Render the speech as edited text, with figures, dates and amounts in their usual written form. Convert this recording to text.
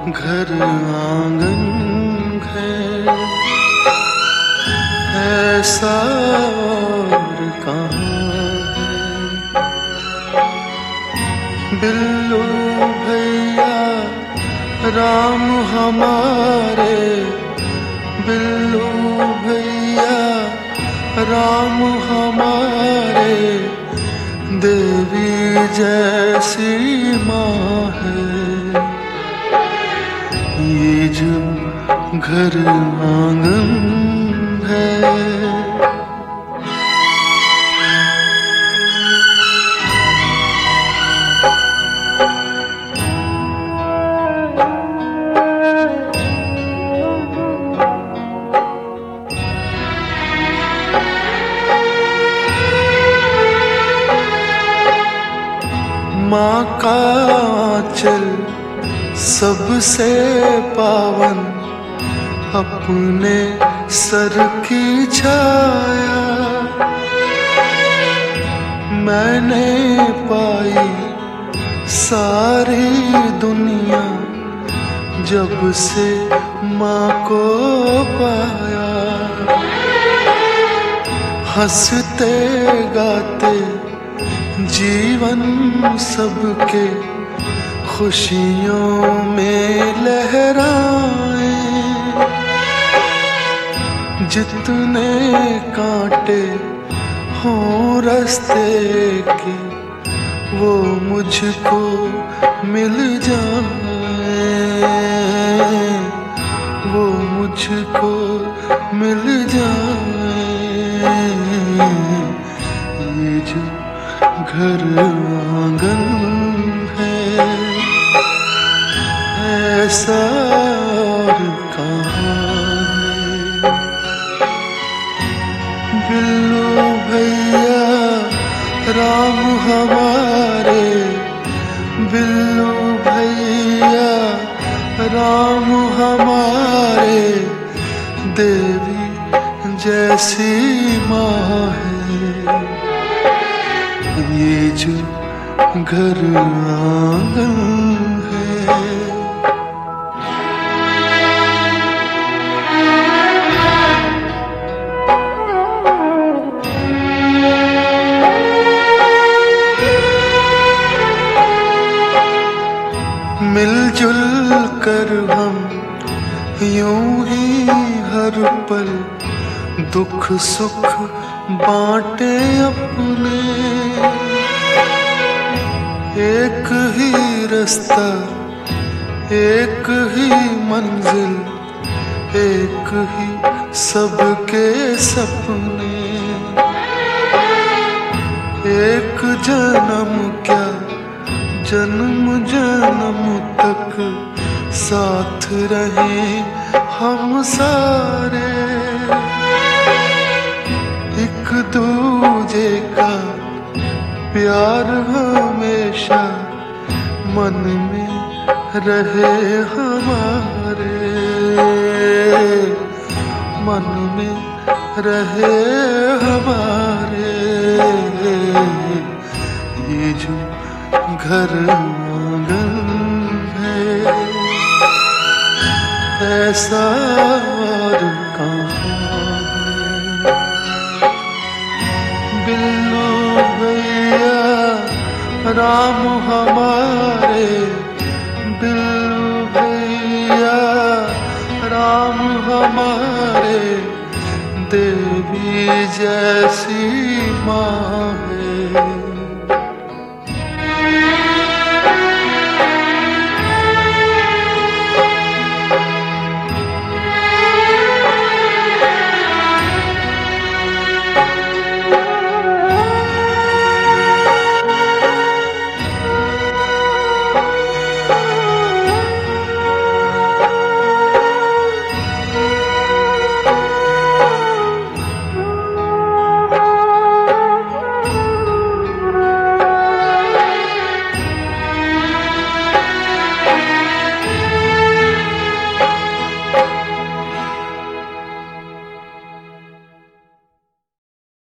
घर आंगन है ऐसा और कहाँ है। बिल्लू भैया राम हमारे, बिल्लू भैया राम हमारे, देवी जैसी माँ है। ये जो घर आंगन है। माँ का आंचल सबसे पावन, अपने सर की छाया मैंने पाई सारी दुनिया जब से माँ को पाया। हंसते गाते जीवन सबके खुशियों में लहराए। जितने कांटे हों रास्ते के वो मुझको मिल जाए, वो मुझको मिल जाए। ये जो घर आंगन है ऐसा और कहाँ है। बिल्लू भैया राम हमारे, बिल्लू भैया राम हमारे, देवी जैसी माँ है। ये जो घर आंगन है। मिलजुल कर हम यूं ही हर पल दुख सुख बांटे अपने। एक ही रास्ता, एक ही मंजिल, एक ही सबके सपने। एक जन्म क्या जन्म जन्म तक साथ रहे हम सारे। एक दूजे का प्यार हमेशा मन में रहे हमारे, मन में रहे हमारे। ये जो घर आंगन है ऐसा और कहाँ है। बिल्लू भैया राम हमारे, बिल्लू भैया राम हमारे, देवी जैसी माँ।